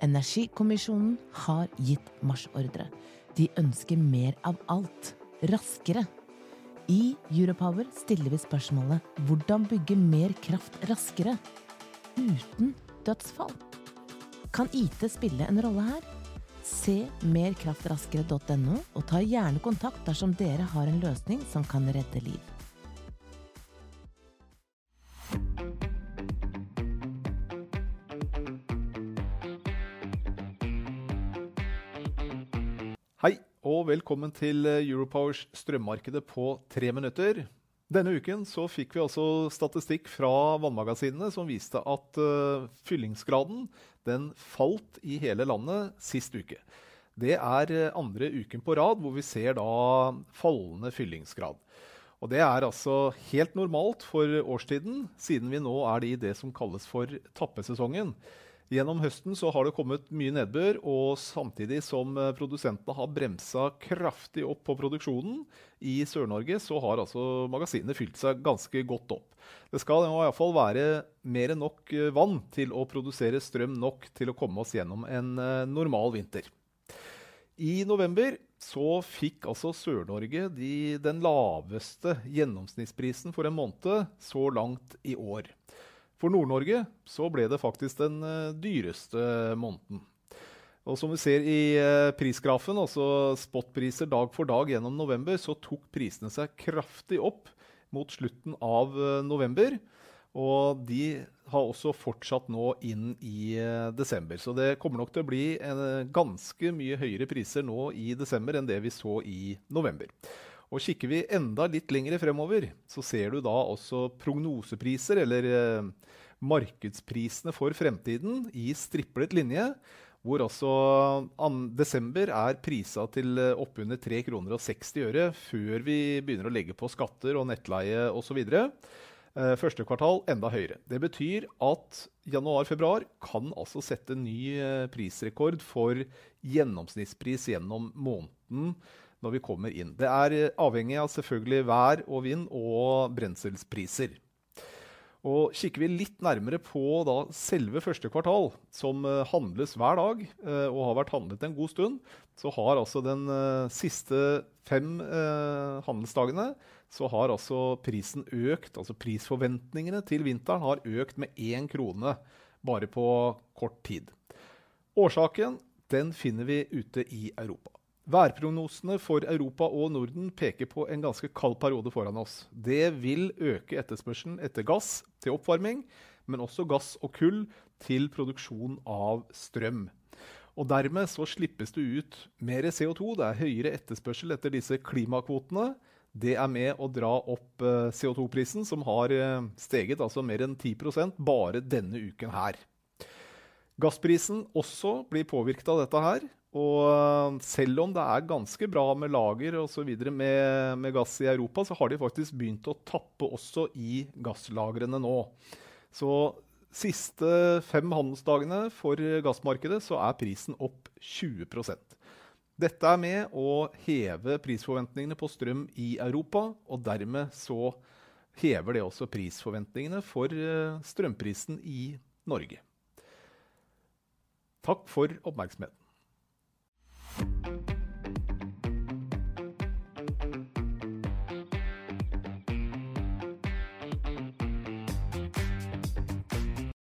Energikommisjonen har gitt marsjordre. De ønsker mer av alt, raskere. I Europower stiller vi spørsmålet hvordan bygge mer kraft raskere, uten dødsfall. Kan IT spille en rolle her? Se merkraftraskere.no og ta gjerne kontakt dersom dere har en løsning som kan redde liv. Hei, og velkommen til Europowers strømmarkedet på 3 minutter. Denne uken så fikk vi altså statistikk fra vannmagasinene som viste at fyllingsgraden den falt i hele landet sist uke. Det andre uken på rad hvor vi ser da fallende fyllingsgrad. Og det altså helt normalt for årstiden, siden vi nå det i det som kalles for tappesesongen. Gjennom høsten så har det kommet mye nedbør, og samtidig som produsentene har bremset kraftig opp på produksjonen i Sør-Norge, så har altså magasinene fylt seg ganske godt opp. Det skal i hvert fall være mer enn nok vann til å produsere strøm nok til å komme oss gjennom en normal vinter. I november så fikk altså Sør-Norge den laveste gjennomsnittsprisen for en måned så langt i år. For Nord-Norge så ble det faktisk den dyreste måneden. Og som vi ser i prisgrafen, altså spotpriser dag for dag gjennom november, så tok prisene seg kraftig opp mot slutten av november. Og de har også fortsatt nå inn i desember. Så det kommer nok til å bli ganske mye høyere priser nå i desember enn det vi så i november. Og kikker vi enda litt lengre fremover, så ser du da også prognosepriser, eller markedsprisene for fremtiden i stripplet linje, hvor altså desember priset til oppunder 3,60 kroner før vi begynner å legge på skatter og nettleie og så videre. Første kvartal enda høyere. Det betyr at januar-februar kan altså sette ny prisrekord for gjennomsnittspris gjennom måneden når vi kommer inn. Det avhengig av selvfølgelig vær og vind og brenselspriser. Og kikker vi litt nærmere på da selve første kvartal, som handles hver dag og har vært handlet en god stund, så har altså den siste 5 handelsdagene, så har altså prisen økt, altså prisforventningene til vinteren har økt med 1 krone bare på kort tid. Årsaken, den finner vi ute i Europa. Værprognosene for Europa og Norden peker på en ganske kald periode foran oss. Det vil øke etterspørselen etter gass til oppvarming, men også gass og kull til produksjon av strøm. Og dermed så slippes det ut mer CO2, det høyere etterspørsel etter disse klimakvotene. Det med å dra opp CO2-prisen, som har steget altså mer enn 10% bare denne uken her. Gassprisen også blir påvirket av dette her. Og selv om det ganske bra med lager og så videre med gass i Europa, så har de faktisk begynt å tappe også i gasslagrene nå. Så siste 5 handelsdagene for gassmarkedet så prisen opp 20%. Dette med å heve prisforventningene på strøm i Europa, og dermed så hever det også prisforventningene for strømprisen i Norge. Takk for oppmerksomheten.